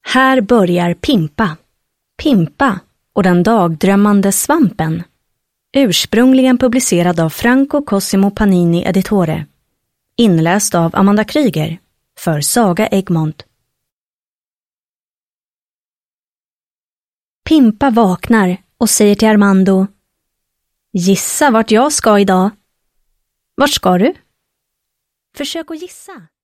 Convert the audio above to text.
Här börjar Pimpa. Pimpa och den dagdrömmande svampen. Ursprungligen publicerad av Franco Cosimo Panini Editore. Inläst av Amanda Kryger för Saga Egmont. Pimpa vaknar och säger till Armando: Gissa vart jag ska idag. Vart ska du? Försök att gissa.